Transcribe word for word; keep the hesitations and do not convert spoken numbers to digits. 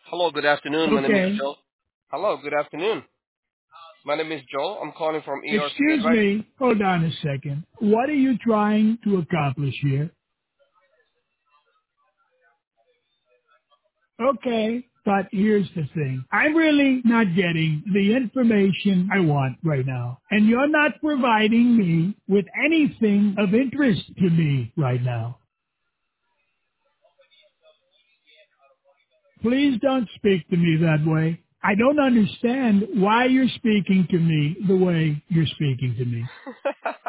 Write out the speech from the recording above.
Hello, good afternoon. My name is Okay. Joel. Hello, good afternoon. My name is Joel. I'm calling from E R C Excuse Advice. me. Hold on a second. What are you trying to accomplish here? Okay. But here's the thing. I'm really not getting the information I want right now. And you're not providing me with anything of interest to me right now. Please don't speak to me that way. I don't understand why you're speaking to me the way you're speaking to me.